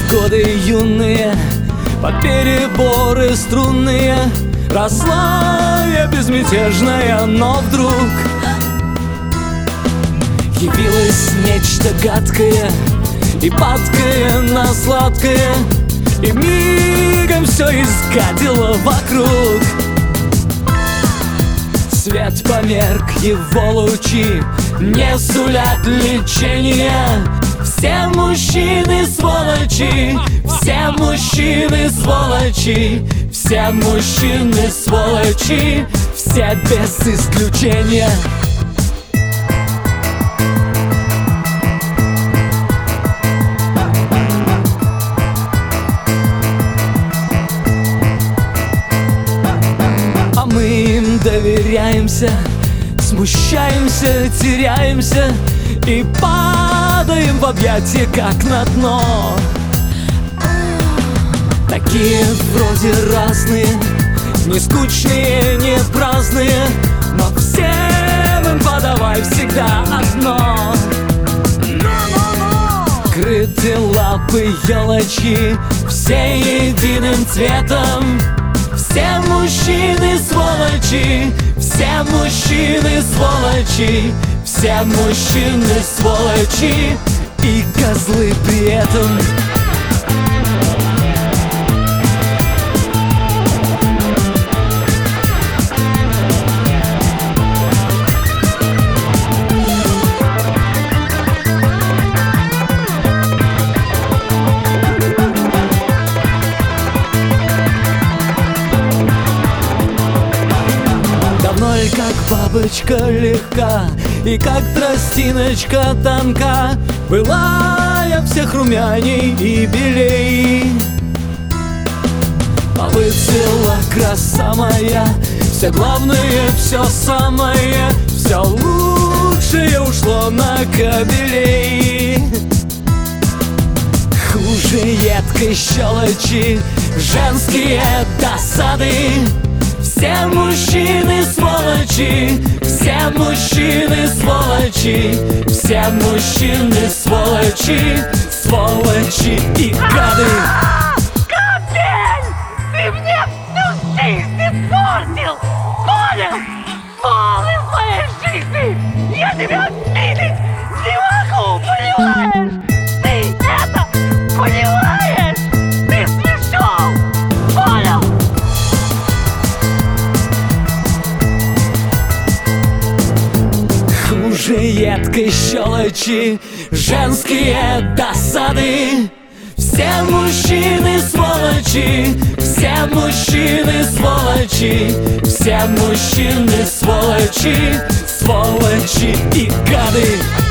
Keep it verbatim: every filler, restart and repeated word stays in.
годы юные, под переборы струнные, росла я безмятежная, но вдруг явилось нечто гадкое и падкое на сладкое, и мигом все изгадило вокруг. Свет померк, его лучи не сулят лечения. Все мужчины сволочи, все мужчины сволочи, все мужчины сволочи, все без исключения. А мы им доверяемся, смущаемся, теряемся и падаем в объятия, как на дно. Такие вроде разные, не скучные, не праздные, но всем им подавай всегда одно. Крыты лапы елочи, все единым цветом. Все мужчины сволочи, все мужчины сволочи, все мужчины сволочи и козлы при этом. Как бабочка легка и как тростиночка тонка, была я всех румяней и белей. А выцвела краса моя, все главное, все самое, все лучшее ушло на кобелей. Хуже едкой щелочи, женские досады. Все мужчины сволочи, все мужчины сволочи, все мужчины сволочи, сволочи и гады. Капель! Ты мне всю жизнь испортил! Понял? Пол из моей жизни! Я тебя видеть не могу, понимаешь? Ты это понимаешь? Ты смешон! Понял? Хуже едкой щелочи, женские досады. Все мужчины сволочи, все мужчины сволочи, все мужчины сволочи, сволочи и гады.